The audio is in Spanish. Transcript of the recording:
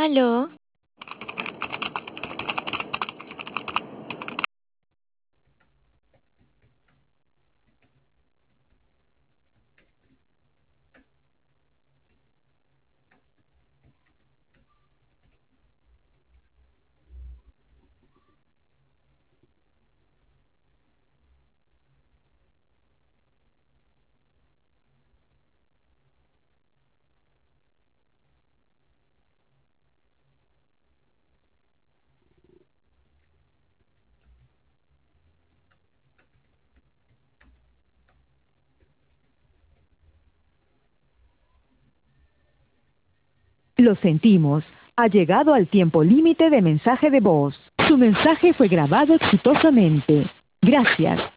Aló, Lo sentimos. Ha llegado al tiempo límite de mensaje de voz. Su mensaje fue grabado exitosamente. Gracias.